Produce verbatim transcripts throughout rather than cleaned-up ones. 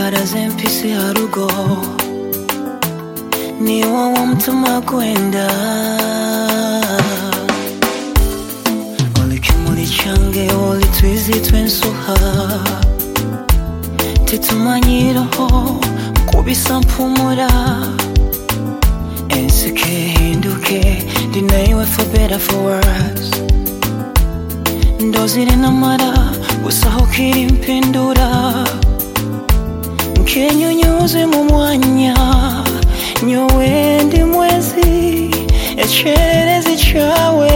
zempisi harugo ni wawo mtuma kwenda Oli kimuli change oli twizi twensuha Titumanyiraho kubisa mpumura Ensike hinduke dinaiwe for better for worse Ndozire namara gusaho kiri mpindura Nkenyunyuze mu mwanya nyowe ndi mwezi echerezi chawe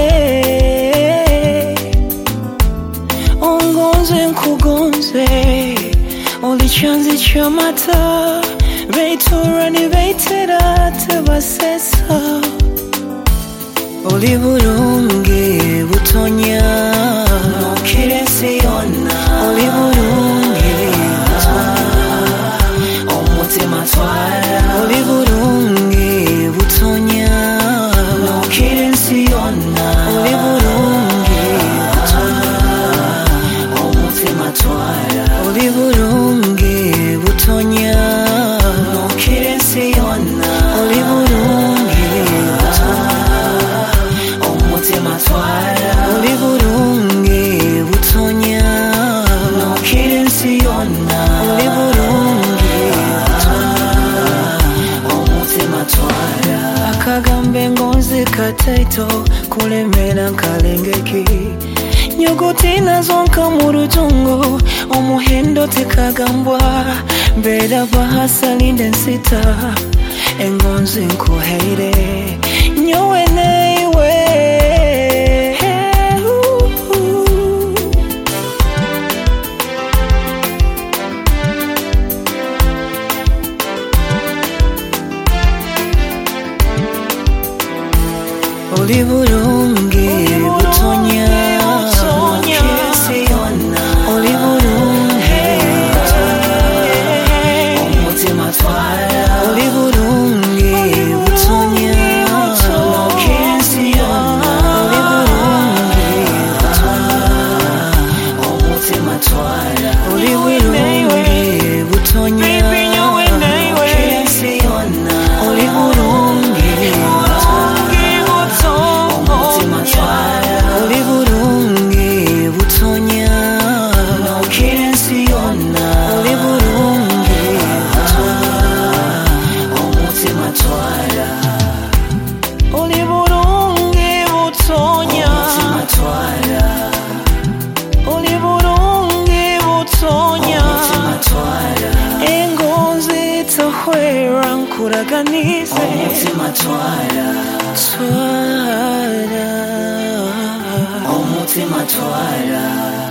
Ongonze nkugonze Oli chanzi chamata Veitura ni veitera tebasesa Oli burungi butonya Nokire siyona Oli burungi butonya Omutima twara Oli burungi butonya Nokire siyona Oli burungi butonya Omutima twara Oli burungi butonya Nokire siyona Oli burungi butonya Omutima twara Oli burungi butonya Nokire siyona Oli burungi butonya Omutima twara Akagambe ngonzi kataito kulemera nkalengeki Nyuguti nazonka mu rutungo omuhendo tekagambwa mbera bahasa linde nsita engonzi nkuheire nyowe neiwe Oli burungi butonya Oli burungi Omutima twara Oli burungi butonya Nokire siyona Oli burungi butonya Omutima twara Oli burungi butonya Nokire siyona Oli burungi Omutima twara Oli burungi butonya Nokire siyona Oli burungi butonya Omutima twara Oli burungi butonya Omutima twara Oli burungi butonya Omutima twara Engonzi tahwera nkuraganize Omutima twara Twara Omutima twara